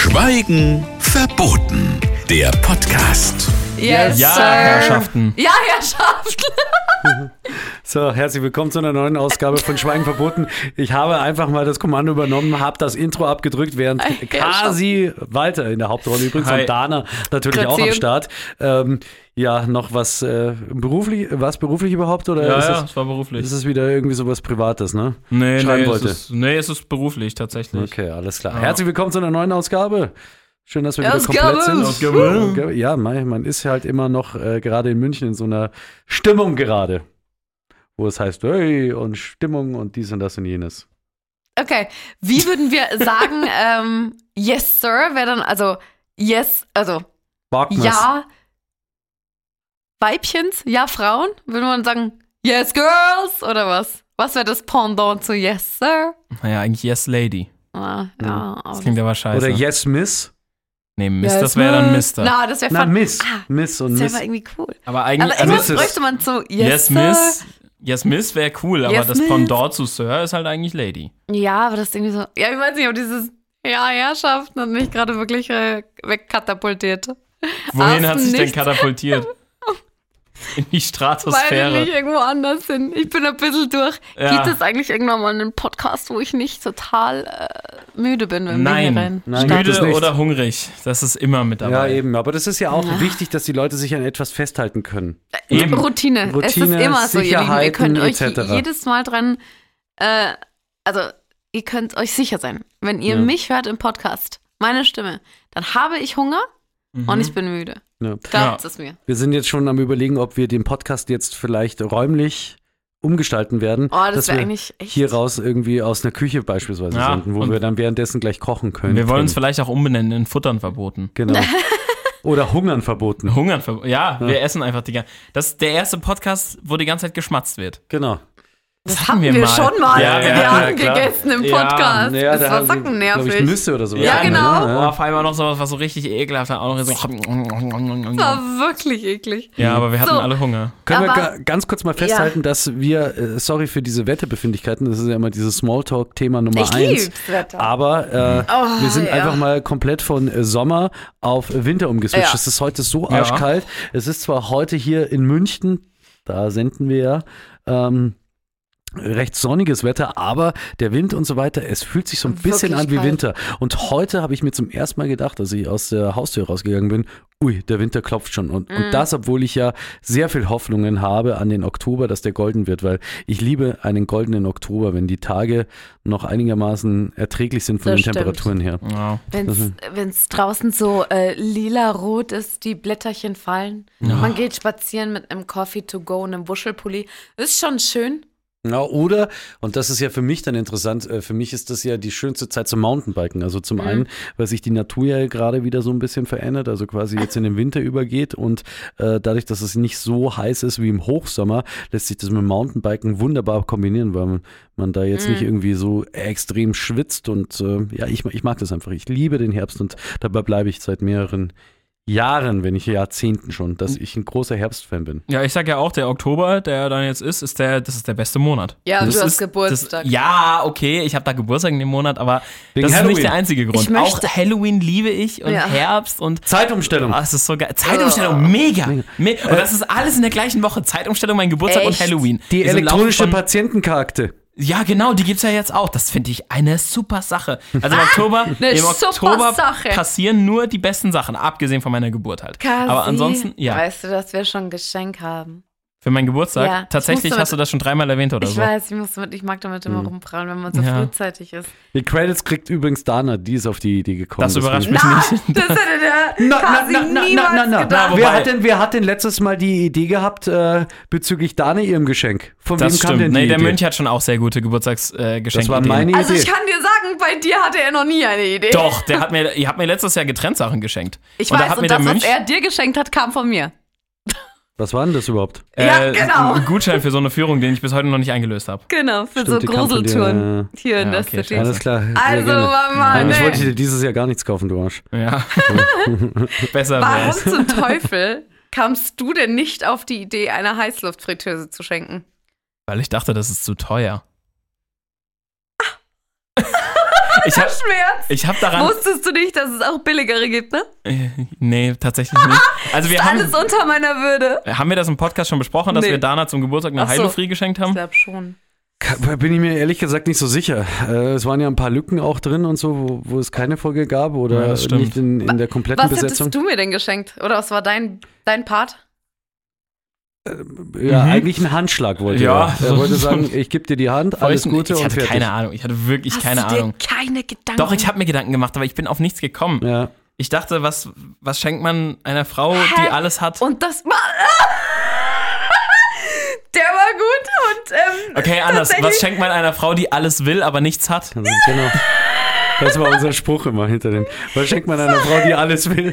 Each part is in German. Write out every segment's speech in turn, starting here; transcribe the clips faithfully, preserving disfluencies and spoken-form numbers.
Schweigen verboten. Der Podcast. Yes, ja, Sir. Herrschaften. Ja, Herrschaften. So, herzlich willkommen zu einer neuen Ausgabe von Schweigen verboten. Ich habe einfach mal das Kommando übernommen, habe das Intro abgedrückt, während Hey, Kasi Walter in der Hauptrolle übrigens Hi. und Dana natürlich auch am Start. Ähm, ja, noch was äh, beruflich, was beruflich überhaupt? Oder Ja, ist ja, es, es war beruflich. ist es wieder irgendwie sowas Privates, ne? Nee, schreiben nee, wollte. es ist, nee, es ist beruflich tatsächlich. Okay, alles klar. Ja. Herzlich willkommen zu einer neuen Ausgabe. Schön, dass wir wieder Ausgabe. komplett sind. Ausgabe. Ja, man, man ist halt immer noch äh, gerade in München in so einer Stimmung gerade, wo es heißt, hey, und Stimmung und dies und das und jenes. Okay, wie würden wir sagen, ähm, yes, Sir, wäre dann, also, yes, also, Wagners. ja, Weibchens, ja, Frauen? Würde man sagen, yes, Girls, oder was? Was wäre das Pendant zu yes, Sir? Naja, eigentlich Yes Lady. Ah, ja, Das aber klingt aber scheiße. Oder Yes, Miss. Nee, Miss, yes, das wäre dann Miss. Mister. Na, das wäre Na, fun. Miss. Ah, Miss und das Miss. wäre irgendwie cool. Aber eigentlich, Aber irgendwas Misses. bräuchte man zu yes, Yes, Sir. Miss, Yes, Miss wäre cool, aber Yes, das Miss. Pendant zu Sir ist halt eigentlich Lady. Ja, aber das ist irgendwie so, ja, ich weiß nicht, ob dieses ja, Herrschaften hat mich gerade wirklich äh, wegkatapultiert. Wohin Aus hat sich denn nichts. katapultiert? In die Weil Stratosphäre. ich irgendwo anders hin. Ich bin ein bisschen durch. Ja. Gibt es eigentlich irgendwann mal einen Podcast, wo ich nicht total äh, müde bin, wenn wir hier Nein, rein Nein, gibt es müde nicht. oder hungrig, das ist immer mit Ja, dabei. eben. Aber das ist ja auch wichtig, dass die Leute sich an etwas festhalten können. Eben. Routine. Es ist Routine, immer so, ihr Lieben. Ihr Sicherheiten könnt euch et cetera. jedes Mal dran, äh, also ihr könnt euch sicher sein, wenn ihr Ja. mich hört im Podcast, meine Stimme, dann habe ich Hunger Mhm. und ich bin müde. Ja. Glaubt es mir. Wir sind jetzt schon am Überlegen, ob wir den Podcast jetzt vielleicht räumlich umgestalten werden. Oh, das dass wäre wir eigentlich echt. hier raus irgendwie aus einer Küche beispielsweise Ja, senden, wo und wir dann währenddessen gleich kochen können. Wir wollen uns vielleicht auch umbenennen in Futtern verboten. Genau. Oder Hungern verboten. Hungern verboten. Ja, wir essen einfach die ganze Das ist der erste Podcast, wo die ganze Zeit geschmatzt wird. Genau. Das hatten wir, schon mal. Ja, wir ja, haben klar. gegessen im Ja, Podcast. Naja, das da war haben sie, glaub ich, sackennervig. Nüsse oder so. Ja, genau. Oh, Ja, auf einmal noch sowas, was so richtig ekelhaft war. Auch noch so. Das war wirklich eklig. Ja, aber wir hatten So. alle Hunger. Können wir Aber- ga, ganz kurz mal festhalten, dass wir, äh, sorry für diese Wettebefindlichkeiten, das ist ja immer dieses Smalltalk-Thema Nummer Ich eins. lieb's Wetter. Aber äh, Oh, wir sind ja. einfach mal komplett von äh, Sommer auf Winter umgeswitcht. Ja. Es ist heute so Ja. arschkalt. Es ist zwar heute hier in München, da senden wir ja, ähm, recht sonniges Wetter, aber der Wind und so weiter, es fühlt sich so ein bisschen Wirklich an wie kalt. Winter. Und heute habe ich mir zum ersten Mal gedacht, als ich aus der Haustür rausgegangen bin, ui, der Winter klopft schon. Und, Mm. und das, obwohl ich ja sehr viel Hoffnungen habe an den Oktober, dass der golden wird, weil ich liebe einen goldenen Oktober, wenn die Tage noch einigermaßen erträglich sind von Das den stimmt. Temperaturen her. Ja. Wenn es draußen so äh, lila-rot ist, die Blätterchen fallen. Man geht spazieren mit einem Coffee to go und einem Wuschelpulli. Ist schon schön. Ja, oder, und das ist ja für mich dann interessant, äh, für mich ist das ja die schönste Zeit zum Mountainbiken. Also zum einen, weil sich die Natur ja gerade wieder so ein bisschen verändert, also quasi jetzt in den Winter übergeht und äh, dadurch, dass es nicht so heiß ist wie im Hochsommer, lässt sich das mit dem Mountainbiken wunderbar kombinieren, weil man, man da jetzt nicht irgendwie so extrem schwitzt und äh, ja, ich, ich mag das einfach. Ich liebe den Herbst und dabei bleibe ich seit mehreren Jahren, wenn nicht Jahrzehnten schon, dass ich ein großer Herbstfan bin. Ja, ich sag ja auch, der Oktober, der dann jetzt ist, ist der, das ist der beste Monat. Ja, das du hast ist, Geburtstag. Das, ja, okay, ich habe da Geburtstag in dem Monat, aber Wegen das ist Halloween. nicht der einzige Grund. Ich möchte- Auch Halloween liebe ich und Ja. Herbst und Zeitumstellung. Ah, es ist so geil. Zeitumstellung, mega. Me und das ist alles in der gleichen Woche. Zeitumstellung, mein Geburtstag Echt? und Halloween. Die Ist im Laufe elektronische von- Patientenkarte. Ja, genau, die gibt's ja jetzt auch. Das finde ich eine super Sache. Also im Oktober, Eine im super Oktober Sache. passieren nur die besten Sachen, abgesehen von meiner Geburt halt. Kasi, Aber ansonsten, ja. Weißt du, dass wir schon ein Geschenk haben? Für meinen Geburtstag, Ja, ich tatsächlich musste hast du das schon dreimal erwähnt oder Ich so. weiß, ich, muss damit, ich mag damit immer rumprallen, wenn man so Ja. frühzeitig ist. Die Credits kriegt übrigens Dana, die ist auf die Idee gekommen. Das überrascht deswegen- mich nicht. Das hätte der Na, na, Kasi na, na, niemals na, na, gedacht. Na, Wer wobei- hat, denn, wer hat denn letztes Mal die Idee gehabt äh, bezüglich Dana ihrem Geschenk? Von Das wem kam stimmt. denn die Nee, der Idee? Mönch hat schon auch sehr gute Geburtstagsgeschenke. Äh, Das Geschenke war Ideen. meine Also Idee. ich kann dir sagen, bei dir hatte er noch nie eine Idee. Doch, der hat mir, ihr habt mir letztes Jahr getrennt Sachen geschenkt. Ich und da weiß, hat und mir das, der Mönch was er dir geschenkt hat, kam von mir. Was war denn das überhaupt? Ja, genau. einen Gutschein für so eine Führung, den ich bis heute noch nicht eingelöst habe. Genau, für Stimmt, die so kam von dir, Gruseltouren hier in Ja, der okay, City. scheiße. Alles klar. sehr Also, gerne. Mama, Eigentlich nee. wollte ich dir dieses Jahr gar nichts kaufen, du Arsch. Ja. Besser Warum wär's. zum Teufel kamst du denn nicht auf die Idee, eine Heißluftfritteuse zu schenken? Weil ich dachte, das ist zu teuer. ich hab, Schmerz. ich hab daran... Wusstest du nicht, dass es auch billigere gibt, ne? Äh, nee, tatsächlich nicht. Also wir ist haben, alles unter meiner Würde. haben wir das im Podcast schon besprochen, dass Nee. wir Dana zum Geburtstag eine Ach so. Heilofrie geschenkt haben? Ich glaube schon. Bin ich mir ehrlich gesagt nicht so sicher. Äh, es waren ja ein paar Lücken auch drin und so, wo, wo es keine Folge gab Ja, oder das stimmt. nicht in, in der kompletten Was Besetzung. hättest du mir denn geschenkt? Oder was war dein, dein Part? Ja, Mhm. eigentlich einen Handschlag wollte Ja. er. Er wollte sagen, ich gebe dir die Hand, alles Fäusten- Gute ich und hatte fertig. keine Ahnung. Ich hatte wirklich Hast keine du dir Ahnung. keine Gedanken? Doch, ich habe mir Gedanken gemacht, aber ich bin auf nichts gekommen. Ja. Ich dachte, was, was schenkt man einer Frau, Hä? die alles hat? Und das war... Der war gut und ähm, Okay, anders. tatsächlich- Was schenkt man einer Frau, die alles will, aber nichts hat? Also, genau. Das war unser Spruch immer hinter den. Was schenkt man einer Frau, die alles will?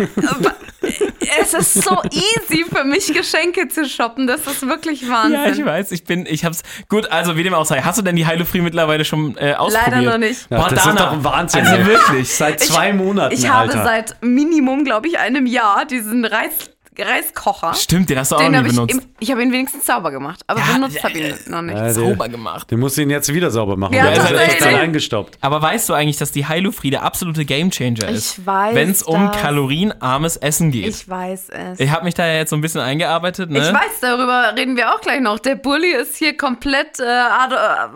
Es ist so easy für mich, Geschenke zu shoppen. Das ist wirklich Wahnsinn. Ja, ich weiß. Ich bin, ich hab's. Gut, also wie dem auch sei. Hast du denn die Heilofrie mittlerweile schon äh, ausprobiert? Leider noch nicht. Ja, Boah, das Dana. ist doch ein Wahnsinn. Also ey. wirklich. Seit zwei Monaten, Ich habe Alter. seit Minimum, glaube ich, einem Jahr diesen Reis, Reiskocher. Stimmt, den hast du auch Den noch habe nie ich, benutzt. im, ich habe ihn wenigstens sauber gemacht, aber Ja, benutzt ja, habe ich ihn noch nicht. Ja, der- Sauber gemacht. Du musst ihn jetzt wieder sauber machen. Ja, weil er ist halt tatsächlich. echt eingestaubt. Aber weißt du eigentlich, dass die Heilofrie der absolute Gamechanger ist? Ich weiß Wenn es um das. kalorienarmes Essen geht. Ich, Ich weiß es. ich habe mich da ja jetzt so ein bisschen eingearbeitet, ne? Ich weiß, darüber reden wir auch gleich noch. Der Bulli ist hier komplett äh, Ad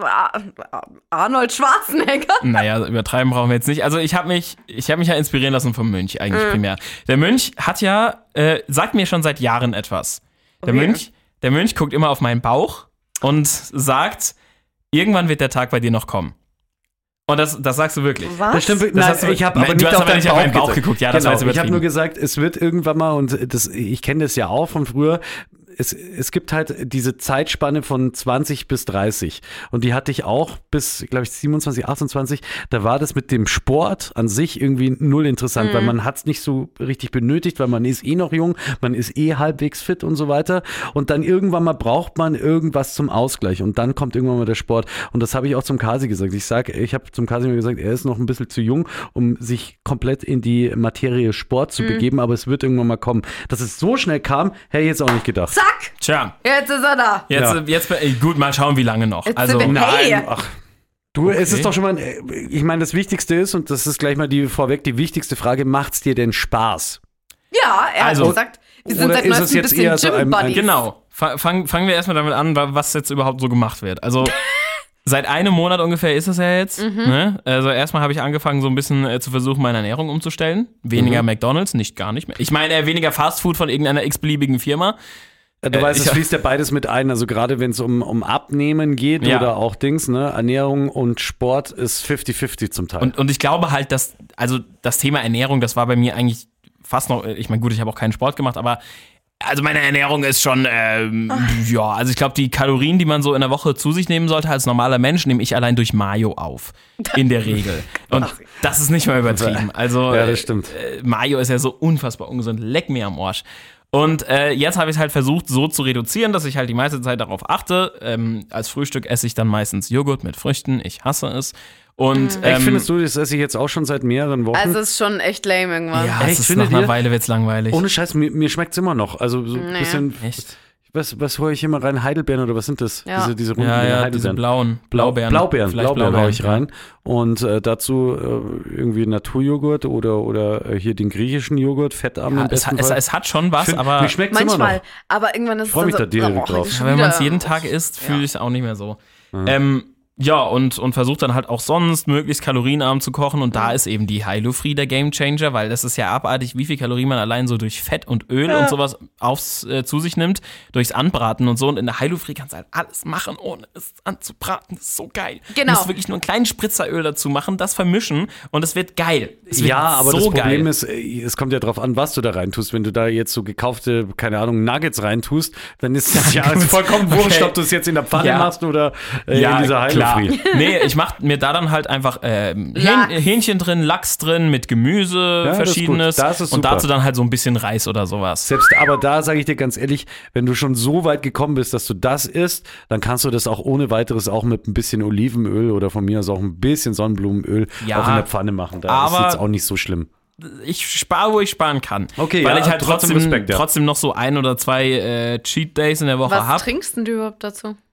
äh, Arnold Schwarzenegger. Naja, übertreiben brauchen wir jetzt nicht. Also ich habe mich, ich habe mich ja inspirieren lassen vom Mönch eigentlich Mhm. primär. Der Mönch hat ja, äh, sagt mir schon seit Jahren etwas. Der Okay. Mönch, der Mönch guckt immer auf meinen Bauch und sagt, irgendwann wird der Tag bei dir noch kommen. Und das, das sagst du wirklich. Was? Das stimmt, Das nein, hast du- ich habe Nein, aber du nicht hast auf aber deinen nicht auf Bauch, meinen Bauch gesagt. geguckt. Ja, das genau, war jetzt ich habe übertrieben. nur gesagt, es wird irgendwann mal, und das, ich kenne das ja auch von früher, es, es gibt halt diese Zeitspanne von zwanzig bis dreißig und die hatte ich auch bis, glaube ich, siebenundzwanzig, achtundzwanzig, da war das mit dem Sport an sich irgendwie null interessant, Mhm. weil man hat es nicht so richtig benötigt, weil man ist eh noch jung, man ist eh halbwegs fit und so weiter und dann irgendwann mal braucht man irgendwas zum Ausgleich und dann kommt irgendwann mal der Sport und das habe ich auch zum Kasi gesagt. Ich sage, ich habe zum Kasi immer gesagt, er ist noch ein bisschen zu jung, um sich komplett in die Materie Sport Mhm. zu begeben, aber es wird irgendwann mal kommen. Dass es so schnell kam, hätte ich jetzt auch nicht gedacht. Zack, Tja, jetzt ist er da. jetzt, Ja. jetzt ey, gut, mal schauen, wie lange noch. Jetzt Also, sind wir- Hey! Nein, ach. Du, es Okay. ist doch schon mal, ich meine, das Wichtigste ist, und das ist gleich mal die vorweg, die wichtigste Frage, macht's dir denn Spaß? Ja, er Also- hat gesagt, wir sind Oder seit ist es neuestem ein jetzt bisschen eher so ein- ein- Gym-Buddies. genau. Fa- Fang, fangen wir erstmal damit an, wa- was jetzt überhaupt so gemacht wird. Also, seit einem Monat ungefähr ist es ja jetzt. Mhm. Ne? Also, erstmal habe ich angefangen, so ein bisschen äh, zu versuchen, meine Ernährung umzustellen. Weniger Mhm. McDonalds, nicht gar nicht mehr. Ich meine, äh, weniger Fastfood von irgendeiner x-beliebigen Firma. Du Äh, weißt, es ich- fließt ja beides mit ein. Also gerade wenn es um, um Abnehmen geht Ja. oder auch Dings, ne, Ernährung und Sport ist fifty fifty zum Teil. Und, und ich glaube halt, dass, also das Thema Ernährung, das war bei mir eigentlich fast noch, ich meine, gut, ich habe auch keinen Sport gemacht, aber also meine Ernährung ist schon, ähm, ja, also ich glaube, die Kalorien, die man so in der Woche zu sich nehmen sollte als normaler Mensch, nehme ich allein durch Mayo auf. In der Regel. Und das ist nicht mal übertrieben. Also Ja, das stimmt. Äh, Mayo ist ja so unfassbar ungesund. Leck mir am Arsch. Und äh, jetzt habe ich es halt versucht, so zu reduzieren, dass ich halt die meiste Zeit darauf achte. Ähm, als Frühstück esse ich dann meistens Joghurt mit Früchten. Ich hasse es. Und Echt, ähm, findest du, das esse ich jetzt auch schon seit mehreren Wochen? Also es ist schon echt lame irgendwann. ja, Echt, es ist findet nach einer ihr? Weile wird's langweilig. Ohne Scheiß, mir, mir schmeckt es immer noch. Also so ein Nee. bisschen, Echt? was, was hole ich immer rein? Heidelbeeren oder was sind das? Ja. Diese, diese runden Ja, Dinger, ja, diese Heidelbeeren. blauen Blau- Blaubeeren. Blaubeeren, Vielleicht Blaubeeren haue ich ja. rein. Und äh, dazu äh, irgendwie Naturjoghurt oder, oder äh, hier den griechischen Joghurt, fettarm Ja, im es, besten es, Fall. es hat schon was, Find- aber mir schmeckt es immer Manchmal, noch. aber irgendwann ist Ich freu es mich dann da so, direkt oh, drauf. heute schon wenn man es wieder. jeden Tag isst, fühle Ja. ich es auch nicht mehr so. Ähm, ja, und, und versucht dann halt auch sonst möglichst kalorienarm zu kochen. Und da ist eben die Heilofrie der Gamechanger, weil das ist ja abartig, wie viel Kalorien man allein so durch Fett und Öl und sowas aufs, äh, zu sich nimmt, durchs Anbraten und so. Und in der Heilofrie kannst du halt alles machen, ohne es anzubraten. Das ist so geil. Genau. Du musst wirklich nur einen kleinen Spritzer Öl dazu machen, das vermischen und es wird geil. Es wird Ja, aber so das Problem geil. ist, äh, es kommt ja drauf an, was du da reintust. Wenn du da jetzt so gekaufte, keine Ahnung, Nuggets reintust, dann ist es ja gut. vollkommen wurscht, Okay. ob du es jetzt in der Pfanne Ja. machst oder äh, in dieser klar. Heilofrie. Nee, ich mach mir da dann halt einfach ähm, Lachs. Hähn, Hähnchen drin, Lachs drin, mit Gemüse, das ist verschiedenes. gut. Das ist und super. dazu dann halt so ein bisschen Reis oder sowas. Selbst aber da sage ich dir ganz ehrlich, wenn du schon so weit gekommen bist, dass du das isst, dann kannst du das auch ohne weiteres auch mit ein bisschen Olivenöl oder von mir aus auch ein bisschen Sonnenblumenöl Ja, auch in der Pfanne machen. Da aber- ist jetzt auch nicht so schlimm. Ich spare, wo ich sparen kann. Okay, Weil ja, ich halt trotzdem trotzdem, Respekt, ja. trotzdem noch so ein oder zwei äh, Cheat Days in der Woche Was habe. trinkst denn du überhaupt dazu?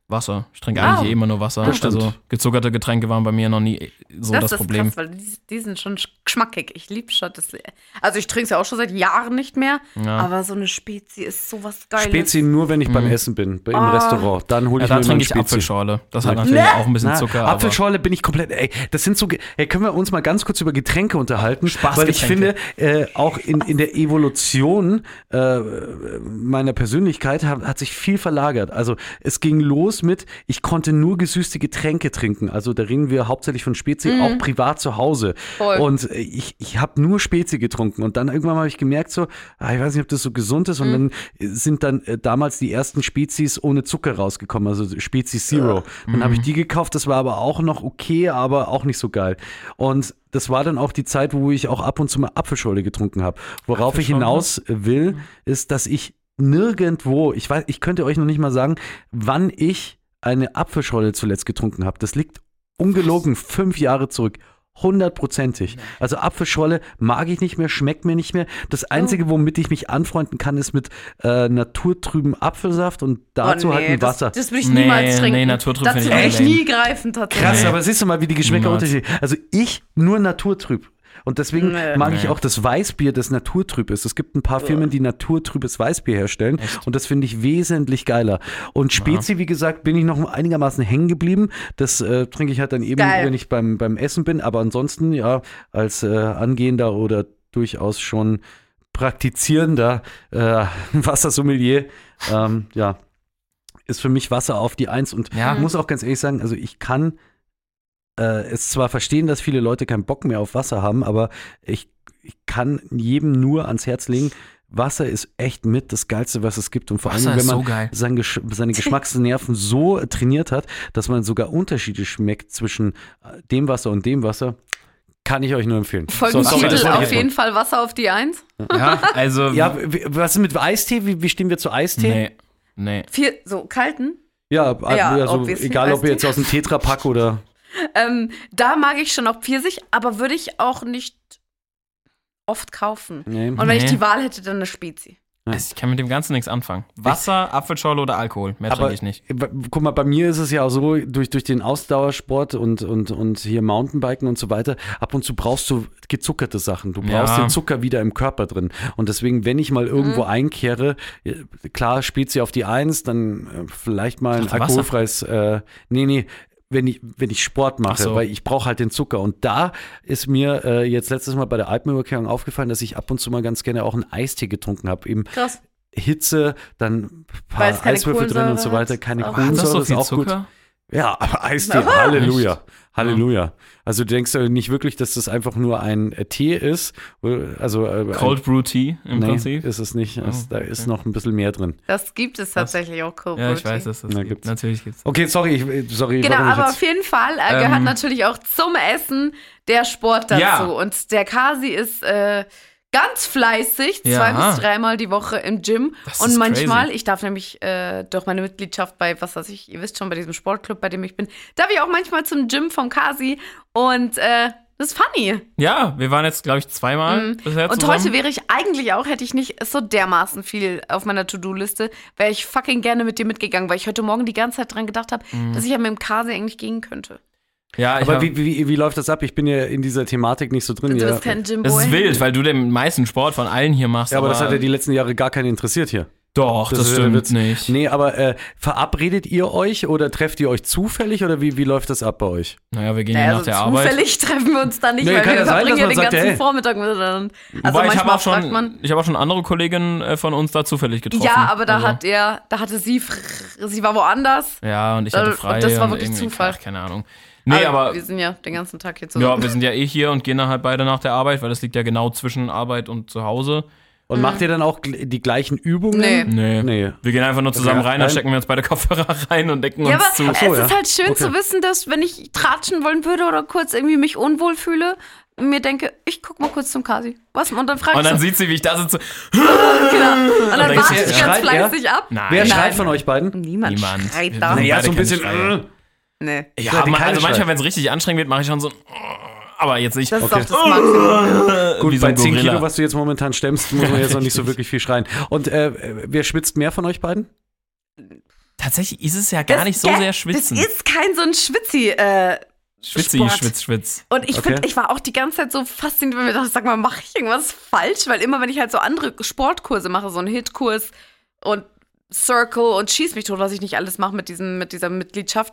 Wasser. Ich trinke Oh. eigentlich eh immer nur Wasser. Das stimmt. Also gezuckerte Getränke waren bei mir noch nie so das, das ist Problem. krass, weil die, die sind schon geschmackig. Ich liebe schon das. Also ich trinke es ja auch schon seit Jahren nicht mehr, Ja. aber so eine Spezi ist sowas Geiles. Spezi nur, wenn ich beim Essen bin, im Ah. Restaurant. Dann hole Ja, ich da mir immer trinke eine ich Spezi. Apfelschorle. Das hat Na, natürlich ne? auch ein bisschen Na, Zucker. aber Apfelschorle bin ich komplett. Ey, das sind so. Ey, können wir uns mal ganz kurz über Getränke unterhalten? Weil ich finde, Spaßgetränke. äh, auch in, in der Evolution äh, meiner Persönlichkeit hat, hat sich viel verlagert. Also es ging los mit, ich konnte nur gesüßte Getränke trinken. Also da reden wir hauptsächlich von Spezi, Mhm. auch privat zu Hause. Voll. Und äh, ich, ich habe nur Spezi getrunken. Und dann irgendwann habe ich gemerkt, so, ah, ich weiß nicht, ob das so gesund ist. Und Mhm. dann sind dann äh, damals die ersten Spezis ohne Zucker rausgekommen, also Spezi Zero. Dann habe ich die gekauft, das war aber auch noch okay, aber auch nicht so geil. Und das war dann auch die Zeit, wo ich auch ab und zu mal Apfelschorle getrunken habe. Worauf ich Apfelschorle? hinaus will, ist, dass ich nirgendwo, ich weiß, ich könnte euch noch nicht mal sagen, wann ich eine Apfelschorle zuletzt getrunken habe. Das liegt ungelogen fünf Jahre zurück. Hundertprozentig. Also Apfelschorle mag ich nicht mehr, schmeckt mir nicht mehr. Das Einzige, womit ich mich anfreunden kann, ist mit äh, naturtrüben Apfelsaft und dazu oh, nee, halt ein Wasser. Das, das will ich Nee, niemals trinken. nee, naturtrüb Dazu finde ich will ich auch lame. nie greifen tatsächlich. Krass, Nee. aber siehst du mal, wie die Geschmäcker Niemals. unterschiedlich sind. Also ich nur naturtrüb. Und deswegen Nee. mag ich Nee. auch das Weißbier, das naturtrüb ist. Es gibt ein paar Firmen, die naturtrübes Weißbier herstellen. Und das finde ich wesentlich geiler. Und Spezi, wie gesagt, bin ich noch einigermaßen hängen geblieben. Das äh, trinke ich halt dann eben, Geil. wenn ich beim, beim Essen bin. Aber ansonsten, ja, als äh, angehender oder durchaus schon praktizierender äh, Wassersommelier, ähm, ja, ist für mich Wasser auf die Eins. Und Ja. ich muss auch ganz ehrlich sagen, also ich kann äh, es zwar verstehen, dass viele Leute keinen Bock mehr auf Wasser haben, aber ich, ich kann jedem nur ans Herz legen, Wasser ist echt mit das Geilste, was es gibt. Und vor allem, Wasser wenn ist man so geil. sein Gesch seine Geschmacksnerven so trainiert hat, dass man sogar Unterschiede schmeckt zwischen äh, dem Wasser und dem Wasser, kann ich euch nur empfehlen. So, sorry, das Folgentitel wollte ich auf jetzt jeden Fall Wasser auf die Eins. Ja, also. mal. Ja, w- was ist mit Eistee? Wie, wie stehen wir zu Eistee? nee. Nee. Vier, so kalten. Ja, Ja, also obviously egal ob Eistee. jetzt aus dem Tetrapack oder. Ähm, da mag ich schon auch Pfirsich, aber würde ich auch nicht oft kaufen. Nee. Und wenn Nee. ich die Wahl hätte, dann eine Spezi. Also ich kann mit dem Ganzen nichts anfangen. Wasser, Apfelschorle oder Alkohol. Mehr Aber trinke ich nicht. b- guck mal, bei mir ist es ja auch so, durch, durch den Ausdauersport und, und, und hier Mountainbiken und so weiter, ab und zu brauchst du gezuckerte Sachen. Du brauchst Ja. den Zucker wieder im Körper drin. Und deswegen, wenn ich mal irgendwo einkehre, äh, klar, Spezi auf die Eins, dann äh, vielleicht mal ein dachte, Wasser. alkoholfreies, äh, nee, nee, wenn ich, wenn ich Sport mache, Ach so. weil ich brauche halt den Zucker. Und da ist mir äh, jetzt letztes Mal bei der Alpenüberquerung aufgefallen, dass ich ab und zu mal ganz gerne auch einen Eistee getrunken habe. Eben Krass. Hitze, dann ein Weil es paar keine Eiswürfel drin und so Kohlensäure weiter, hat. keine Auch- Hat das Kohlensäure, so ist viel auch gut. Zucker? Ja, aber Eistee, Aber- Halleluja. Halleluja. Also du denkst ja nicht wirklich, dass das einfach nur ein äh, Tee ist. Also äh, Cold Brew Tea im ein, nee, Prinzip. ist es nicht. Es, Oh, da okay. ist noch ein bisschen mehr drin. Das gibt es tatsächlich auch. Cold Ja, ich Brew weiß, Tea. dass das Na, gibt. gibt's. Natürlich gibt's. Okay, sorry, ich, sorry. Genau, warum ich aber jetzt- auf jeden Fall äh, gehört Ähm, natürlich auch zum Essen der Sport dazu. Ja. Und der Kasi ist äh, ganz fleißig, Ja. zwei bis dreimal die Woche im Gym. Das Und ist manchmal, crazy. ich darf nämlich äh, durch meine Mitgliedschaft bei, was weiß ich, ihr wisst schon, bei diesem Sportclub, bei dem ich bin, darf ich auch manchmal zum Gym vom Kasi. Und äh, das ist funny. Ja, wir waren jetzt, glaube ich, zweimal bisher Mhm. Und zusammen. heute wäre ich eigentlich auch, hätte ich nicht so dermaßen viel auf meiner To-Do-Liste, wäre ich fucking gerne mit dir mitgegangen, weil ich heute Morgen die ganze Zeit dran gedacht habe, Mhm. dass ich ja mit dem Kasi eigentlich gehen könnte. ja, ich Aber hab, wie, wie, wie läuft das ab? Ich bin ja in dieser Thematik nicht so drin. Du Ja, bist kein Gymboy. das ist wild, weil du den meisten Sport von allen hier machst. ja, aber das hat ja die letzten Jahre gar keinen interessiert hier. Doch, das, ist ja der stimmt Witz. nicht. Nee, aber äh, verabredet ihr euch oder trefft ihr euch zufällig oder wie, wie läuft das ab bei euch? Naja, wir gehen Naja, ja nach so der Arbeit. zufällig treffen wir uns da nicht, Nee, weil kann wir ja sein, verbringen dass ja man den sagt, ganzen hey. Vormittag miteinander. Also Wobei, ich habe manchmal auch schon, fragt man. ich habe auch schon andere Kolleginnen äh, von uns da zufällig getroffen. Ja, aber da Also, hat er, da hatte sie, fr- sie war woanders. Ja, und ich hatte Und frei. das war und wirklich irgendwie- Zufall. Ach, keine Ahnung. Nee, aber wir sind ja den ganzen Tag hier zusammen. ja, wir sind ja eh hier und gehen dann halt beide nach der Arbeit, weil das liegt ja genau zwischen Arbeit und zu Hause. Und macht ihr dann auch gl- die gleichen Übungen? Nee. Nee. Nee. Wir gehen einfach nur zusammen Okay, rein, dann rein. stecken wir uns beide Kopfhörer rein und decken Ja, uns aber zu. es so, ja. ist halt schön Okay. zu wissen, dass wenn ich tratschen wollen würde oder kurz irgendwie mich unwohl fühle, mir denke, ich guck mal kurz zum Kasi. Was? Und dann frage Und ich dann so, sieht sie, wie ich da sitze. genau. Und dann denkst warte du, ich ganz schreit er? fleißig ab. Nein. Wer Nein. schreit von euch beiden? Niemand, Niemand. schreit Wir da. sind- Naja, beide so ein keine bisschen. Schreier. äh. Nee. Ja, Seid ihr ma- keine also manchmal, Schreier? wenn es richtig anstrengend wird, mache ich schon so. Aber jetzt nicht. Das ist Okay. auch das Maximum. Gut, wie so bei ein zehn Gorilla. Kilo, was du jetzt momentan stemmst, muss man jetzt noch nicht so Richtig. wirklich viel schreien. Und äh, wer schwitzt mehr von euch beiden? Tatsächlich ist es ja gar Das- nicht so gell, sehr schwitzen. Das ist kein so ein Schwitzi, äh, Schwitzi, Sport. schwitz, schwitz. Und ich Okay. finde, ich war auch die ganze Zeit so fasziniert, wenn mir dachte, sag mal, mache ich irgendwas falsch? Weil immer, wenn ich halt so andere Sportkurse mache, so einen Hit-Kurs und Circle und schieß mich tot, was ich nicht alles mache mit, diesem, mit dieser Mitgliedschaft,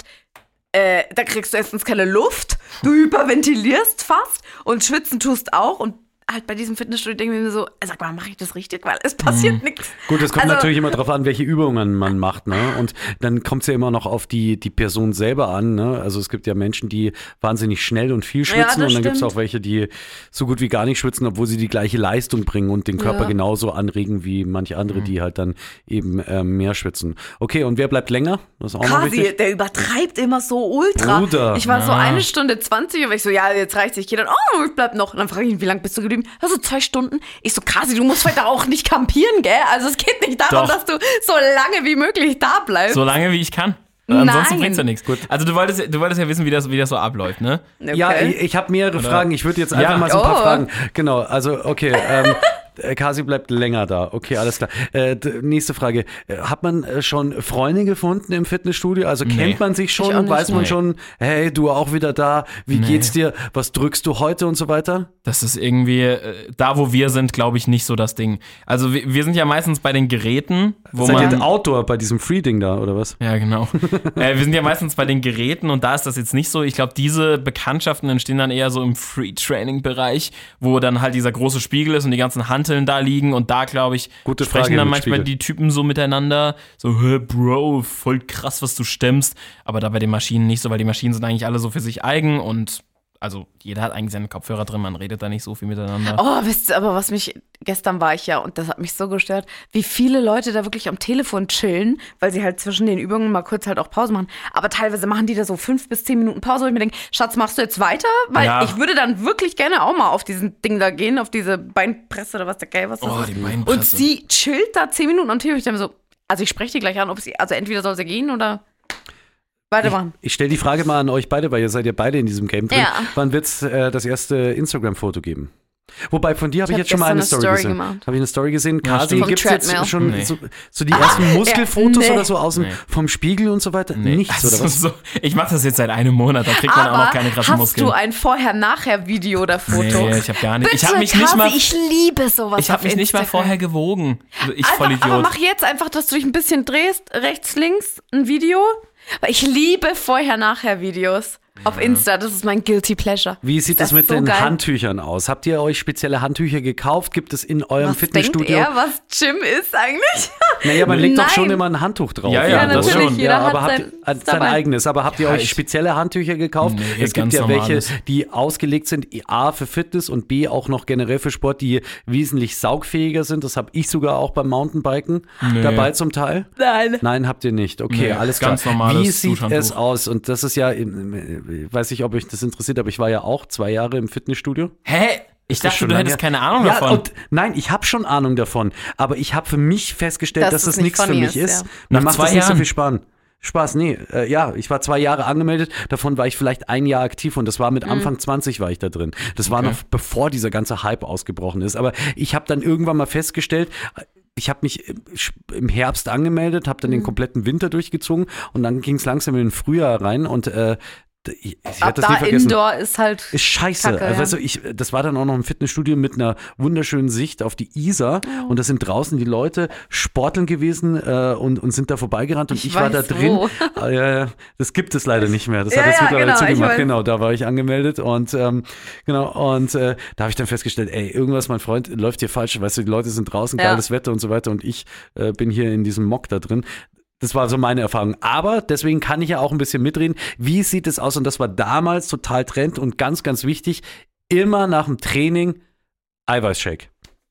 äh, da kriegst du erstens keine Luft, du hyperventilierst fast und schwitzen tust auch und halt bei diesem Fitnessstudio denke ich mir so, sag mal, mache ich das richtig? Weil es passiert Mhm. nichts. Gut, es kommt Also- natürlich immer darauf an, welche Übungen man macht, ne? Und dann kommt es ja immer noch auf die, die Person selber an, ne? Also es gibt ja Menschen, die wahnsinnig schnell und viel schwitzen Ja, das und dann gibt es stimmt. auch welche, die so gut wie gar nicht schwitzen, obwohl sie die gleiche Leistung bringen und den Körper Ja. genauso anregen wie manche andere, Mhm. die halt dann eben ähm, mehr schwitzen. Okay, und wer bleibt länger? Das ist auch noch Kasi, wichtig. der übertreibt immer so ultra. Bruder. Ich war so Ja. eine Stunde zwanzig und ich so, ja, jetzt reicht's. Ich gehe dann, oh, ich bleib noch. Und dann frage ich ihn, wie lange bist du geblieben? Also zwei Stunden. Ich so, Kasi, du musst heute auch nicht kampieren, gell? Also es geht nicht darum, Doch. dass du so lange wie möglich da bleibst. So lange wie ich kann. Ansonsten Nein. bringt's ja nichts. Also du wolltest, du wolltest ja wissen, wie das, wie das so abläuft, ne? Okay. Ja, ich, ich habe mehrere Fragen. Ich würde jetzt einfach Ja. mal so ein paar Oh. Fragen. Genau, also okay. Ähm, äh, Kasi bleibt länger da. Okay, alles klar. Äh, d- nächste Frage. Äh, Hat man äh, schon Freunde gefunden im Fitnessstudio? Also Nee. kennt man sich Ich auch schon? nicht, Weiß man nee. schon, hey, du auch wieder da? Wie Nee. geht's dir? Was drückst du heute und so weiter? Das ist irgendwie, äh, da wo wir sind, glaube ich, nicht so das Ding. Also wir, wir sind ja meistens bei den Geräten, wo Seid man... ihr Outdoor bei diesem Free-Ding da, oder was? Ja, genau. äh, wir sind ja meistens bei den Geräten und da ist das jetzt nicht so. Ich glaube, diese Bekanntschaften entstehen dann eher so im Free-Training-Bereich, wo dann halt dieser große Spiegel ist und die ganzen Hanteln da liegen und da, glaube ich, Gute sprechen Frage dann mit manchmal Spiegel. die Typen so miteinander, so, hä, Bro, voll krass, was du stemmst. Aber da bei den Maschinen nicht so, weil die Maschinen sind eigentlich alle so für sich eigen und also jeder hat eigentlich seinen Kopfhörer drin, man redet da nicht so viel miteinander. Oh, wisst ihr, aber was mich, gestern war ich ja, und das hat mich so gestört, wie viele Leute da wirklich am Telefon chillen, weil sie halt zwischen den Übungen mal kurz halt auch Pause machen. Aber teilweise machen die da so fünf bis zehn Minuten Pause, wo ich mir denke, Schatz, machst du jetzt weiter? Weil Ja. ich würde dann wirklich gerne auch mal auf diesen Ding da gehen, auf diese Beinpresse oder was der Geil was das Oh, ist. die Beinpresse. Und sie chillt da zehn Minuten am Telefon. Ich denke mir so, also ich spreche die gleich an, ob sie, also entweder soll sie gehen oder weitermachen. Ich stelle die Frage mal an euch beide, weil ihr seid ja beide in diesem Game drin. Ja. Wann wird es äh, das erste Instagram-Foto geben? Wobei, von dir habe ich, Ich jetzt hab schon mal eine gestern Story, eine Story gesehen. gemacht. Habe ich eine Story gesehen? Ja, Kasi, stimmt. gibt es Vom jetzt Treadmill. schon Nee. so, so die ersten Muskelfotos nee. oder so aus dem, Nee. vom Spiegel und so weiter? Nichts, oder Also was? so, ich mache das jetzt seit einem Monat, da kriegt man auch noch keine krassen hast Muskeln. du ein Vorher-Nachher-Video oder Foto? Nee, ich habe gar nicht. Ich Bitte, habe mich nicht Kasi, mal ich liebe sowas Ich habe auf mich nicht mal Instagram. vorher gewogen. Also ich Einfach, Vollidiot. aber mach jetzt einfach, dass du dich ein bisschen drehst, rechts, links, ein Video. Weil ich liebe Vorher-Nachher-Videos auf Insta. Das ist mein Guilty Pleasure. Wie sieht Ist das mit so den geil? Handtüchern aus? Habt ihr euch spezielle Handtücher gekauft? Gibt es in eurem Was denkt Fitnessstudio? er, was Gym ist eigentlich? Naja, man legt doch Nein. schon immer ein Handtuch drauf. Ja, ja, Ja, das natürlich. schon. Jeder Ja, hat aber habt sein, ihr, äh, sein dabei. eigenes. Aber habt ihr Ja, euch ich- spezielle Handtücher gekauft? Nee, es gibt ganz ja welche, normales. die ausgelegt sind, A für Fitness und B auch noch generell für Sport, die wesentlich saugfähiger sind. Das habe ich sogar auch beim Mountainbiken Nee. dabei zum Teil. Nein. Nein, habt ihr nicht. Okay, Nee, alles klar. ganz normales Wie sieht Duschhandtuch. es aus? Und das ist ja, ich weiß nicht, ob euch das interessiert, aber ich war ja auch zwei Jahre im Fitnessstudio. Hä? Ich ist dachte, schon du lange hättest her. keine Ahnung ja, davon. Und, nein, ich habe schon Ahnung davon. Aber ich habe für mich festgestellt, Dass dass es das nicht nichts für funny mich ist, ist. ja. Mir Nach macht zwei das nicht so Jahren? viel Spaß. Spaß, nee. Äh, ja, ich war zwei Jahre angemeldet, davon war ich vielleicht ein Jahr aktiv und das war mit Anfang zwanzig war ich da drin. Das war Okay. noch bevor dieser ganze Hype ausgebrochen ist. Aber ich habe dann irgendwann mal festgestellt, ich habe mich im- im Herbst angemeldet, habe dann den kompletten Winter durchgezogen und dann ging es langsam in den Frühjahr rein und äh, ich, ich Ab werde das nie da vergessen. Indoor ist halt. Ist scheiße. Kacke, ja. Also ich, das war dann auch noch ein Fitnessstudio mit einer wunderschönen Sicht auf die Isar und da sind draußen die Leute sporteln gewesen äh, und, und sind da vorbeigerannt und ich, Ich war da weiß drin. wo. Ah, ja, ja, das gibt es leider nicht mehr. Das Ja, hat jetzt ja, mittlerweile genau, ich zugemacht. weiß. Genau, da war ich angemeldet und ähm, genau und äh, da habe ich dann festgestellt, ey, irgendwas, mein Freund, läuft hier falsch. Weißt du, die Leute sind draußen, Ja. geiles Wetter und so weiter und ich äh, bin hier in diesem Mock da drin. Das war so meine Erfahrung. Aber deswegen kann ich ja auch ein bisschen mitreden. Wie sieht es aus? Und das war damals total Trend und ganz, ganz wichtig. Immer nach dem Training Eiweißshake.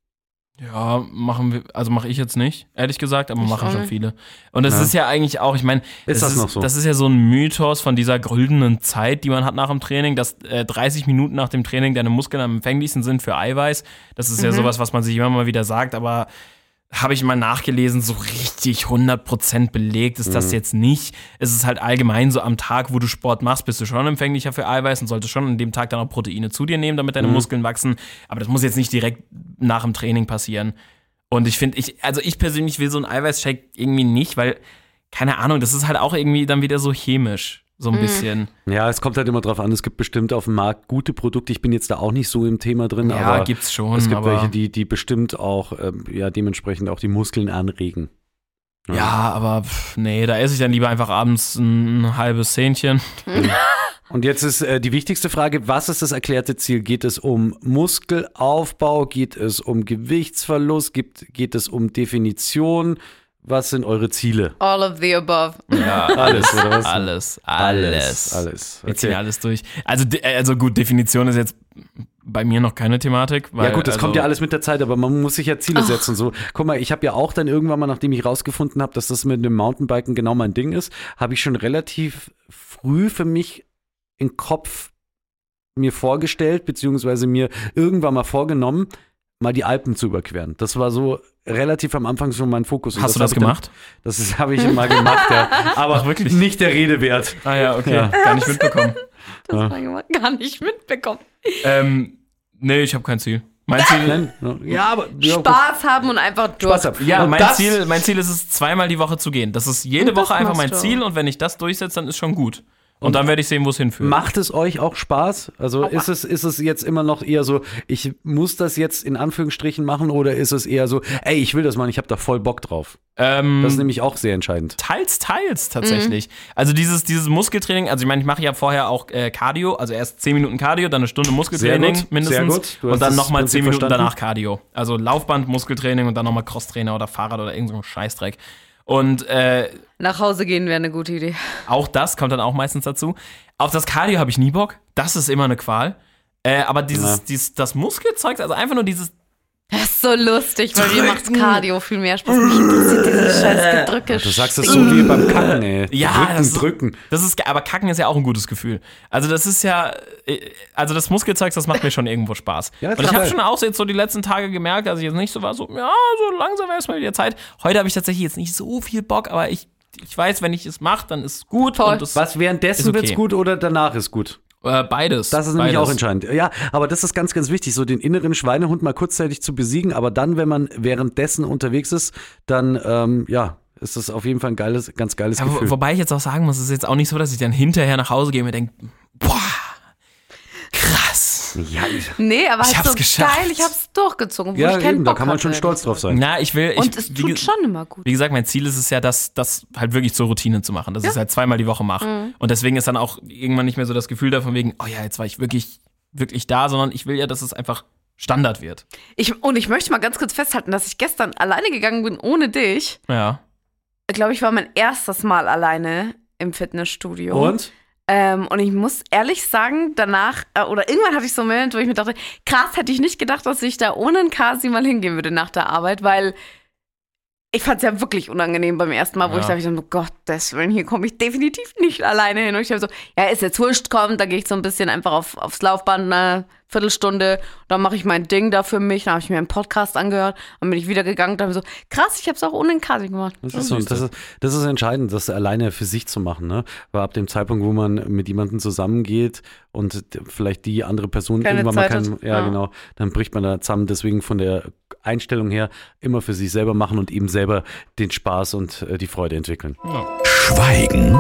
Ja, machen wir, also mache ich jetzt nicht, ehrlich gesagt, aber Ich machen auch schon nicht. viele. Und es Ja. ist ja eigentlich auch, ich meine, Ist das noch so? Das ist ja so ein Mythos von dieser goldenen Zeit, die man hat nach dem Training, dass äh, dreißig Minuten nach dem Training deine Muskeln am empfänglichsten sind für Eiweiß. Das ist ja Mhm. sowas, was man sich immer mal wieder sagt, aber habe ich mal nachgelesen, so richtig hundert Prozent belegt ist das jetzt nicht. Es ist halt allgemein so, am Tag, wo du Sport machst, bist du schon empfänglicher für Eiweiß und solltest schon an dem Tag dann auch Proteine zu dir nehmen, damit deine Muskeln wachsen. Aber das muss jetzt nicht direkt nach dem Training passieren. Und ich finde, ich, also ich persönlich will so einen Eiweißshake irgendwie nicht, weil keine Ahnung, das ist halt auch irgendwie dann wieder so chemisch, so ein Mhm. bisschen. Ja, es kommt halt immer drauf an, es gibt bestimmt auf dem Markt gute Produkte. Ich bin jetzt da auch nicht so im Thema drin, Ja, aber gibt's schon, es gibt aber welche, die, die bestimmt auch ähm, ja, dementsprechend auch die Muskeln anregen. ja, aber pff, nee, da esse ich dann lieber einfach abends ein halbes Hähnchen. Und jetzt ist äh, die wichtigste Frage, was ist das erklärte Ziel? Geht es um Muskelaufbau? Geht es um Gewichtsverlust? Geht, geht es um Definition? Was sind eure Ziele? All of the above. Ja, Alles, oder was? Alles, alles. Alles. Wir ziehen alles durch. Also, de- also gut, Definition ist jetzt bei mir noch keine Thematik. Weil, Ja gut, das also, kommt ja alles mit der Zeit, aber man muss sich ja Ziele setzen. So, guck mal, ich habe ja auch dann irgendwann mal, nachdem ich rausgefunden habe, dass das mit dem Mountainbiken genau mein Ding ist, habe ich schon relativ früh für mich im Kopf mir vorgestellt, beziehungsweise mir irgendwann mal vorgenommen, mal die Alpen zu überqueren. Das war so relativ am Anfang schon mein Fokus. Und Hast du das habe ich dann- gemacht? Das ist- habe ich mal gemacht, ja. Aber Ach, wirklich? nicht der Rede wert. Ah ja, okay. Ja. Gar nicht mitbekommen. Das Ja. war jemand gar nicht mitbekommen. ähm, nee, ich habe kein Ziel. Mein Ziel, Nein? Ja, aber ja, gut. Spaß haben und einfach durch. Spaß haben. ja, Und mein das- Ziel, mein Ziel ist es, zweimal die Woche zu gehen. Das ist jede Und das Woche einfach mein machst du. Ziel und wenn ich das durchsetze, dann ist schon gut. Und dann werde ich sehen, wo es hinführt. Macht es euch auch Spaß? Also ist es, ist es jetzt immer noch eher so, ich muss das jetzt in Anführungsstrichen machen oder ist es eher so, ey, ich will das machen, ich habe da voll Bock drauf? ähm, Das ist nämlich auch sehr entscheidend. Teils, teils tatsächlich. Also dieses, dieses Muskeltraining, also ich meine, ich mache ja vorher auch äh, Cardio, also erst zehn Minuten Cardio, dann eine Stunde Muskeltraining Sehr gut, mindestens sehr gut. Du hast und dann das nochmal Prinzip zehn Minuten verstanden. danach Cardio. Also Laufband, Muskeltraining und dann nochmal Crosstrainer oder Fahrrad oder irgend so ein Scheißdreck. Und äh, Nach Hause gehen wäre eine gute Idee. auch das kommt dann auch meistens dazu. Auf das Cardio habe ich nie Bock. Das ist immer eine Qual. Äh, aber dieses, Ja. dieses, das Muskelzeug, also einfach nur dieses Das ist so lustig, weil mir macht Cardio viel mehr Spaß. Mich interessiert dieses scheiß Gedrücke. Du sagst das so wie beim Kacken, ey. Ja, drücken, das ist- drücken. Das ist, ge- aber Kacken ist ja auch ein gutes Gefühl. Also das ist ja, äh, also das Muskelzeug, das macht mir schon irgendwo Spaß. Ja, und ich klar. habe schon auch jetzt so die letzten Tage gemerkt, dass ich jetzt nicht so war, so, ja, so langsam wäre es mal wieder Zeit. Heute habe ich tatsächlich jetzt nicht so viel Bock, aber ich, ich weiß, wenn ich es mache, dann ist es gut. Voll. Und das, Was währenddessen Ist okay. wird's gut oder danach ist gut? äh, beides. Das ist nämlich beides. auch entscheidend. Ja, aber das ist ganz, ganz wichtig, so den inneren Schweinehund mal kurzzeitig zu besiegen, aber dann, wenn man währenddessen unterwegs ist, dann, ähm, ja, ist das auf jeden Fall ein geiles, ganz geiles Ja, wo, Gefühl. wobei ich jetzt auch sagen muss, es ist jetzt auch nicht so, dass ich dann hinterher nach Hause gehe und mir denke, boah, krass. Ja, ich, Nee, aber Ich halt hab's so geschafft. geil, ich hab's durchgezogen. Wo ja ich keinen eben, da Bock kann man hatte. schon stolz drauf sein. Na, ich will, ich, Und es wie, tut schon immer gut. Wie gesagt, mein Ziel ist es ja, das, das halt wirklich zur Routine zu machen, dass ich es halt zweimal die Woche mache. Mhm. Und deswegen ist dann auch irgendwann nicht mehr so das Gefühl davon wegen, oh ja, jetzt war ich wirklich, wirklich da, sondern ich will ja, dass es einfach Standard wird. Ich, und ich möchte mal ganz kurz festhalten, dass ich gestern alleine gegangen bin, ohne dich. Ja. Ich glaube, ich war mein erstes Mal alleine im Fitnessstudio. Und? Ähm, und ich muss ehrlich sagen, danach, äh, oder irgendwann hatte ich so einen Moment, wo ich mir dachte, krass, hätte ich nicht gedacht, dass ich da ohne einen Kasi mal hingehen würde nach der Arbeit, weil ich fand es ja wirklich unangenehm beim ersten Mal, wo Ja. ich dachte, ich so, oh Gott, Willen, hier komme ich definitiv nicht alleine hin. Und ich habe so, ja, ist jetzt wurscht, komm, da gehe ich so ein bisschen einfach auf, aufs Laufband, eine Viertelstunde, dann mache ich mein Ding da für mich, dann habe ich mir einen Podcast angehört, dann bin ich wieder gegangen, dann habe ich so, krass, ich habe es auch ohne einen Kasi gemacht. Das ist, so, das, ist, das ist entscheidend, das alleine für sich zu machen. Ne? Weil ab dem Zeitpunkt, wo man mit jemandem zusammengeht und vielleicht die andere Person Keine irgendwann mal Zeit kein, hat. ja, Ja. genau, dann bricht man da zusammen. Deswegen von der Einstellung her immer für sich selber machen und eben selber den Spaß und äh, die Freude entwickeln. Schweigen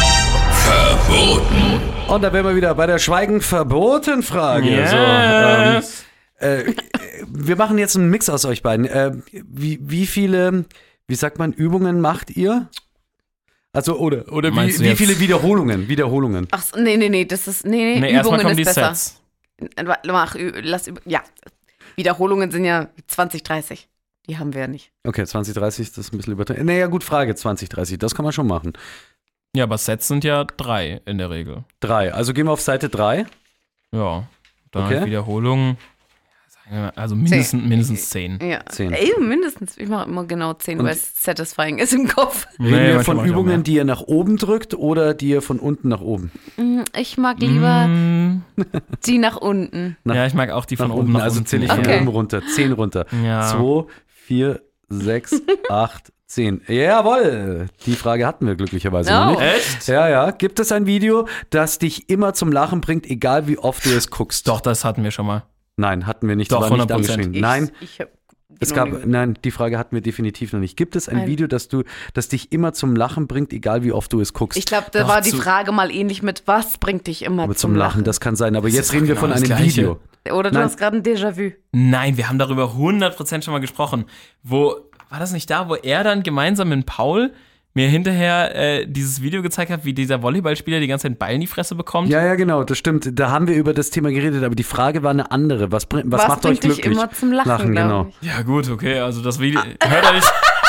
verboten. Und da wären wir wieder bei der Schweigen-Verboten-Frage. Yes. So, ähm, äh, wir machen jetzt einen Mix aus euch beiden. Äh, wie, wie viele, wie sagt man, Übungen macht ihr? Also, oder, oder Meinst wie, du wie jetzt- viele Wiederholungen? Wiederholungen. Ach, so, nee, nee, nee, das ist, nee, nee, Nee, erstmal Übungen kommen ist die besser. Sets. Mach, ü- lass, üb- ja, Wiederholungen sind ja zwanzig, dreißig. Die haben wir ja nicht. Okay, zwanzig, dreißig, das ist ein bisschen übertrieben. Naja, gut, Frage, zwanzig, dreißig, das kann man schon machen. Ja, aber Sets sind ja drei in der Regel. Drei, also gehen wir auf Seite drei. Ja. Dann Okay. halt Wiederholungen. Sagen wir mal, also mindestens, mindestens zehn. Ja, Zehn. Ey, mindestens. Ich mache immer genau zehn, Und- weil es satisfying ist im Kopf. Reden Nee, wir manchmal von mach ich auch mehr. Übungen, die ihr nach oben drückt oder die ihr von unten nach oben? Mm, Ich mag lieber Mm, die nach unten. Nach- ja, ich mag auch die von Nach oben unten, nach also unten. zähle ich Okay. von oben runter. Zehn runter. Ja. Zwei, vier, sechs, acht, zehn. Jawohl, die Frage hatten wir glücklicherweise Oh. noch nicht. Echt? Ja, ja. Gibt es ein Video, das dich immer zum Lachen bringt, egal wie oft du es guckst? Doch, das hatten wir schon mal. Nein, hatten wir nicht. Doch, war nicht hundert Prozent. angeschrieben. Ich, Nein, Ich hab, Es gab, nein, die Frage hatten wir definitiv noch nicht. Gibt es ein, ein Video, das du, das dich immer zum Lachen bringt, egal wie oft du es guckst? Ich glaube, da Doch, war die Frage mal ähnlich mit, was bringt dich immer zum, zum Lachen? Lachen? Das kann sein, aber das jetzt reden wir genau von einem Gleiche. Video. Oder du nein. hast gerade ein Déjà-vu. Nein, wir haben darüber hundert Prozent schon mal gesprochen. Wo, war das nicht da, wo er dann gemeinsam mit Paul mir hinterher äh, dieses Video gezeigt hat, wie dieser Volleyballspieler die ganze Zeit einen Ball in die Fresse bekommt? Ja, ja, genau, das stimmt. Da haben wir über das Thema geredet, aber die Frage war eine andere. Was, was, was macht euch glücklich? Was bringt dich immer zum Lachen, Lachen genau. ich. Ja gut, okay, also das Video, hört euch,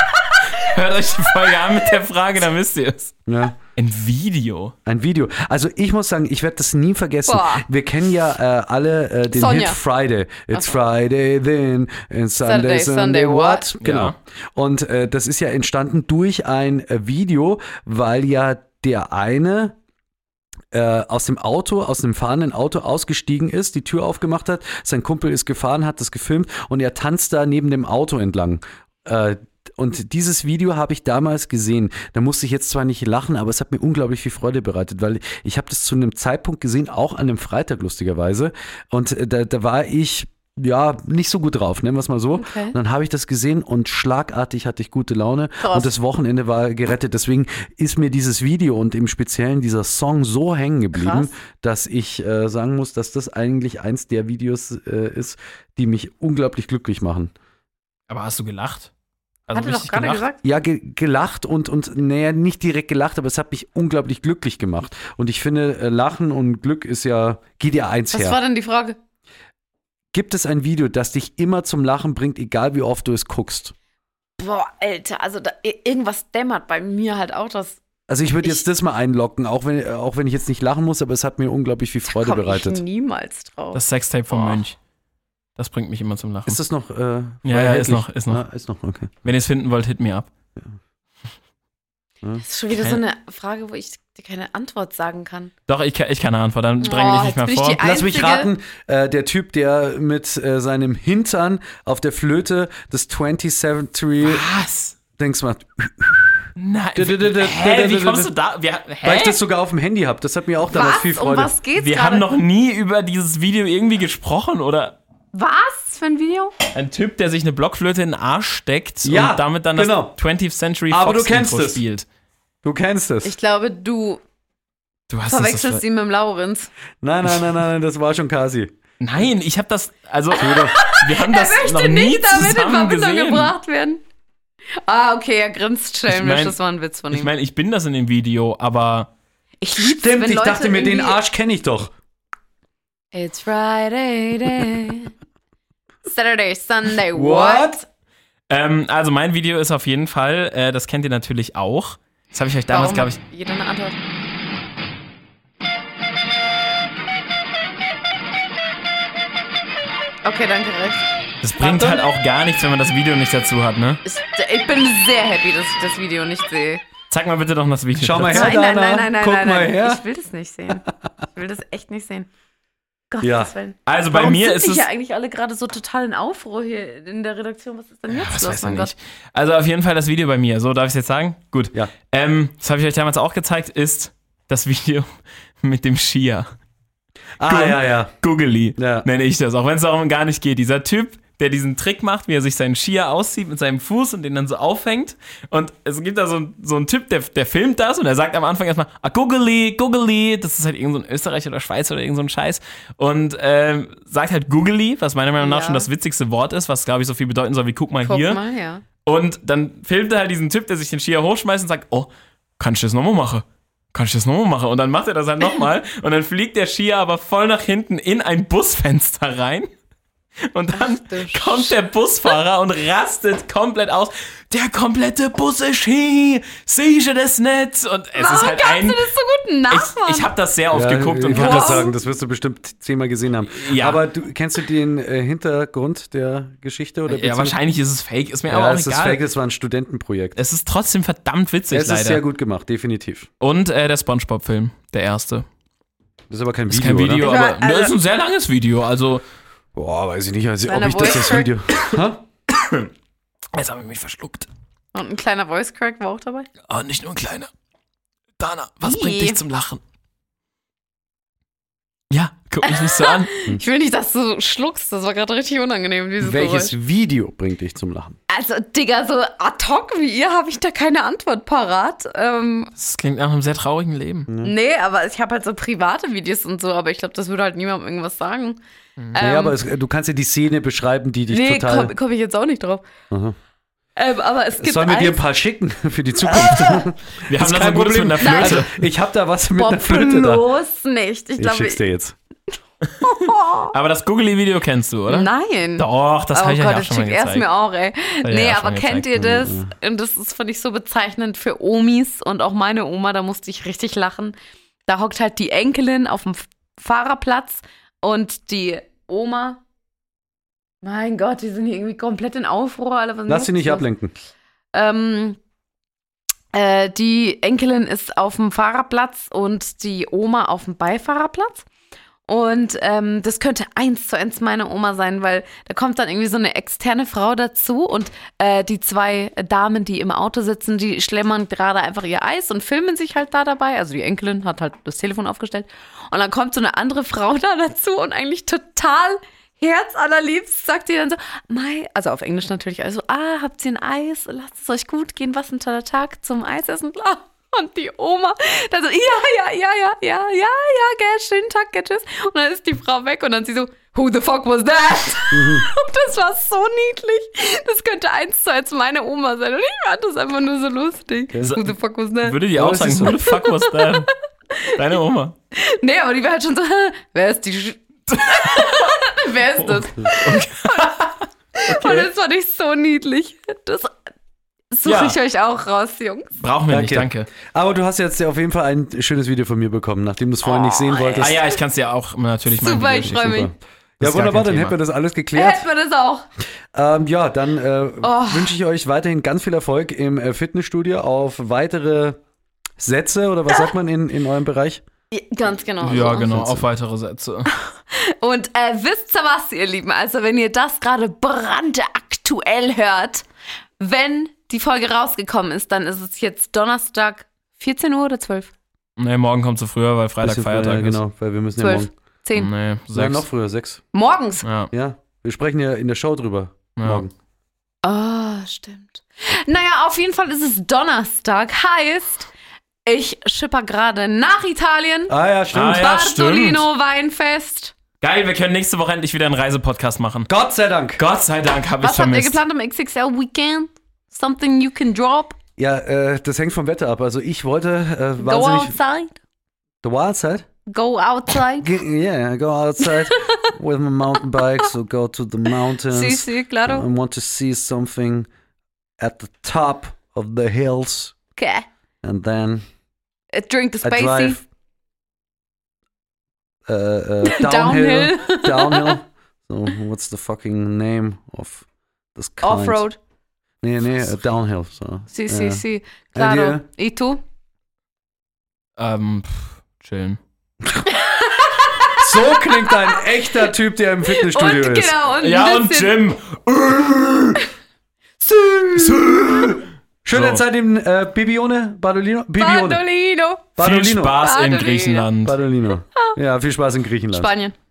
hört euch die Folge an mit der Frage, dann wisst ihr es. Ja. Ein Video. Ein Video. Also ich muss sagen, ich werde das nie vergessen. Boah. Wir kennen ja äh, alle äh, den Sonja. Hit Friday. It's okay. Friday then and Sunday, Saturday, Sunday, Sunday what? what? Genau. Ja. Und äh, das ist ja entstanden durch ein äh, Video, weil ja der eine äh, aus dem Auto, aus dem fahrenden Auto ausgestiegen ist, die Tür aufgemacht hat, sein Kumpel ist gefahren, hat das gefilmt und er tanzt da neben dem Auto entlang. Äh, Und dieses Video habe ich damals gesehen. Da musste ich jetzt zwar nicht lachen, aber es hat mir unglaublich viel Freude bereitet, weil ich habe das zu einem Zeitpunkt gesehen, auch an einem Freitag lustigerweise. Und da, da war ich ja nicht so gut drauf, nennen wir es mal so. Okay. Und dann habe ich das gesehen und schlagartig hatte ich gute Laune. Krass. Und das Wochenende war gerettet. Deswegen ist mir dieses Video und im Speziellen dieser Song so hängen geblieben, Krass. dass ich äh, sagen muss, dass das eigentlich eins der Videos äh, ist, die mich unglaublich glücklich machen. Aber hast du gelacht? Also hat er doch gerade gesagt? Ja, ge- gelacht und, und naja, nicht direkt gelacht, aber es hat mich unglaublich glücklich gemacht. Und ich finde, äh, Lachen und Glück ist ja, geht ja eins Was her. Was war denn die Frage? Gibt es ein Video, das dich immer zum Lachen bringt, egal wie oft du es guckst? Boah, Alter, also da, irgendwas dämmert bei mir halt auch, das. Also ich würde jetzt das mal einloggen, auch wenn, auch wenn ich jetzt nicht lachen muss, aber es hat mir unglaublich viel Freude da komm bereitet. Ich niemals drauf. Das Sextape vom oh. Mönch. Das bringt mich immer zum Lachen. Ist das noch? Äh, ja, ja, ist noch, ist noch. Ah, ist noch, okay. Wenn ihr es finden wollt, hit me up. Ja. Ja. Das ist schon wieder so eine Frage, wo ich dir keine Antwort sagen kann. Doch, ich, ich kann eine Antwort, dann dränge oh, ich nicht mehr vor. Ich Lass mich raten, äh, der Typ, der mit äh, seinem Hintern auf der Flöte des twentieth Century Was? Denkst mal. Nein, hä, wie kommst du da? Wir, hä? Weil ich das sogar auf dem Handy habe. Das hat mir auch damals was? viel Freude. Um was geht's Wir grade? haben noch nie über dieses Video irgendwie gesprochen, oder? Was für ein Video? Ein Typ, der sich eine Blockflöte in den Arsch steckt ja, und damit dann genau. das twentieth Century Aber Fox du kennst Intro es. spielt. Du kennst es. Ich glaube, du, du hast verwechselst ihn mit dem Laurenz. Nein, nein, nein, nein, das war schon Kasi. Nein, ich habe das, also wir haben das er noch möchte nie nicht damit in zusammen Verbindung gesehen. gebracht werden. Ah, okay, er grinst schelmisch, Ich mein- das war ein Witz von ihm. Ich meine, ich bin das in dem Video, aber ich lieb's, Stimmt, wenn ich Leute dachte mir, den irgendwie- Arsch kenne ich doch. It's Friday day. Saturday, Sunday, what? ähm, also mein Video ist auf jeden Fall, äh, das kennt ihr natürlich auch. Das habe ich euch damals, Warum glaube ich, hat jeder eine Antwort? Okay, danke, recht. das bringt Warte. halt auch gar nichts, wenn man das Video nicht dazu hat, ne? Ich, ich bin sehr happy, dass ich das Video nicht sehe. Zeig mal bitte doch das Video. Schau mal dazu. her. Nein, nein, Dana, nein, nein, nein, guck nein, mal nein. her. Ich will das nicht sehen. Ich will das echt nicht sehen. Gottes Ja. Willen. Also bei Warum mir sind ist die es... hier eigentlich alle gerade so total in Aufruhr hier in der Redaktion? Was ist denn jetzt Was los, weiß ich mein nicht. Gott? Also auf jeden Fall das Video bei mir. So, darf ich es jetzt sagen? Gut. Ja. Ähm, das habe ich euch damals auch gezeigt, ist das Video mit dem Skier. Ah, Gu- ja, ja. Googly Ja. nenne ich das, auch wenn es darum gar nicht geht. Dieser Typ, der diesen Trick macht, wie er sich seinen Skier auszieht mit seinem Fuß und den dann so aufhängt. Und es gibt da so, so einen Typ, der, der filmt das und er sagt am Anfang erstmal, ah, Googly, Googly, das ist halt irgend so ein Österreicher oder Schweizer oder irgend so ein Scheiß. Und ähm, sagt halt Googly, was meiner Meinung nach Ja. schon das witzigste Wort ist, was glaube ich so viel bedeuten soll wie guck mal Guck hier. mal, ja. Und dann filmt er halt diesen Typ, der sich den Skier hochschmeißt und sagt, oh, kann ich das nochmal machen? Kann ich das nochmal machen? Und dann macht er das halt nochmal und dann fliegt der Skier aber voll nach hinten in ein Busfenster rein. Und dann Ach du kommt der Busfahrer und rastet komplett aus. Der komplette Bus ist Ski, sehe ich das nicht? Und es Warum ist halt kannst ein... du das so gut nachmachen? Ich, ich habe das sehr oft Ja, geguckt ich und wollte kann das das sagen, das wirst du bestimmt zehnmal gesehen haben. Ja. Aber du, kennst du den äh, Hintergrund der Geschichte? Oder Ja, wahrscheinlich ist es fake, ist mir aber Ja, auch es ist egal. fake, es war ein Studentenprojekt. Es ist trotzdem verdammt witzig, Es leider. ist sehr gut gemacht, definitiv. Und äh, der SpongeBob-Film, der erste. Das ist aber kein Ist Video, kein Video, oder? aber Ich war- also- das ist ein sehr langes Video, also... Boah, weiß ich nicht, also, ob Kleiner ich das, das Voice-Crack. Video... Ha? Jetzt habe ich mich verschluckt. Und ein kleiner Voice Crack war auch dabei? Oh, nicht nur ein kleiner. Dana, was Ih. bringt dich zum Lachen? Ja, Guck mich nicht so an. Ich will nicht, dass du schluckst. Das war gerade richtig unangenehm, dieses Welches Geräusch. Video bringt dich zum Lachen? Also, Digga, so ad hoc wie ihr habe ich da keine Antwort parat. Ähm, Das klingt nach einem sehr traurigen Leben. nee, aber ich habe halt so private Videos und so, aber ich glaube, das würde halt niemandem irgendwas sagen. naja, Ähm, aber es, du kannst ja die Szene beschreiben, die dich nee, total... komme komm ich jetzt auch nicht drauf. Aha. Ähm, aber es gibt Sollen wir dir ein eins- paar schicken für die Zukunft? Wir Das haben ist da so kein Gutes mit Problem. einer Flöte. Also, ich habe da was mit Boah, einer Flöte da. bloß nicht. Ich Ich glaube, schick's dir jetzt. Aber das Googly-Video kennst du, oder? nein. Doch, das Oh habe ich Gott, euch auch das schon mal schickt erst gezeigt. mir auch, ey. ich Nee, auch aber schon kennt ihr gezeigt. das? Und das ist, finde ich, so bezeichnend für Omis und auch meine Oma, da musste ich richtig lachen. Da hockt halt die Enkelin auf dem F- Fahrerplatz und die Oma, mein Gott, die sind hier irgendwie komplett in Aufruhr. Alle, was Lass sie nicht los? ablenken. Ähm, äh, die Enkelin ist auf dem Fahrerplatz und die Oma auf dem Beifahrerplatz. Und ähm, das könnte eins zu eins meine Oma sein, weil da kommt dann irgendwie so eine externe Frau dazu und äh, die zwei Damen, die im Auto sitzen, die schlemmern gerade einfach ihr Eis und filmen sich halt da dabei. Also die Enkelin hat halt das Telefon aufgestellt. Und dann kommt so eine andere Frau da dazu und eigentlich total herzallerliebst sagt die dann so, Mai, also auf Englisch natürlich, also, ah, habt ihr ein Eis? Lasst es euch gut gehen, was ein toller Tag zum Eisessen, bla. Und die Oma, dann so, ja, ja, ja, ja, ja, ja, ja, gell, schönen Tag, gell, tschüss. Und dann ist die Frau weg und dann sie so, who the fuck was that? Und das war so niedlich. Das könnte eins zu eins meine Oma sein. Und ich fand das einfach nur so lustig. So- Who the fuck was that? Würde die Ja, auch das sagen, ist so. who the fuck was that? Deine Oma. Nee, aber die wäre halt schon so, hä, wer ist die Sch Wer ist das? Und das fand ich so niedlich. Das suche Ja. ich euch auch raus, Jungs. Brauchen wir nicht, danke. Aber du hast jetzt auf jeden Fall ein schönes Video von mir bekommen, nachdem du es vorhin nicht sehen wolltest. Ah ja, ich kann es dir auch natürlich mal Super, Video ich schicken. freue mich. Super. Das Ja, ist gar wunderbar, kein dann Thema. hätten wir das alles geklärt. Hätten wir das auch. Ähm, ja, dann äh, Oh. wünsche ich euch weiterhin ganz viel Erfolg im äh, Fitnessstudio auf weitere Sätze oder was sagt man in, in eurem Bereich? Ja, ganz genau. Ja, so. genau, auf weitere Sätze. Und äh, wisst ihr was, ihr Lieben? Also, wenn ihr das gerade brandaktuell hört, wenn die Folge rausgekommen ist, dann ist es jetzt Donnerstag vierzehn Uhr oder zwölf? Nee, morgen kommt sie früher, weil Freitag Bisschen Feiertag früher, ist. Genau, weil wir müssen ja zwölf? morgen. zehn? Nee, Nein, sechs. noch früher, sechs. Morgens? Ja. Ja, wir sprechen ja in der Show drüber. Ja. Morgen. Oh, stimmt. Naja, auf jeden Fall ist es Donnerstag. Heißt, ich schipper gerade nach Italien. Ah ja, stimmt. Ah, ja. Bartolino Weinfest. Geil, wir können nächste Woche endlich wieder einen Reisepodcast machen. Gott sei Dank. Gott sei Dank habe ich Was habt ihr vermisst. geplant am X X L Weekend? Something you can drop? Ja, äh, das hängt vom Wetter ab. Also ich wollte äh, Go wahnsinnig... outside? The wild side? Go outside? G- Yeah, go outside with my mountain bike, so go to the mountains. Sí, sí, claro. I want to see something at the top of the hills, Okay. and then Uh, Drink the I Spacey. drive uh, uh, downhill. Downhill. Downhill. So, what's the fucking name of this kind? Offroad. Nee, nee, uh, downhill. So. Sí, Ja. sí, sí. Claro. dir? Y tú? Ähm, pff, chillen. So klingt ein echter Typ, der im Fitnessstudio Und ist. genau. Und Ja, ein und bisschen- Jim. Schöne So. Zeit in äh, Bibione, Badolino. Bibione. Bartolino. Viel Badolino. Spaß in Badolino. Griechenland. Badolino. Ja, viel Spaß in Griechenland. Spanien.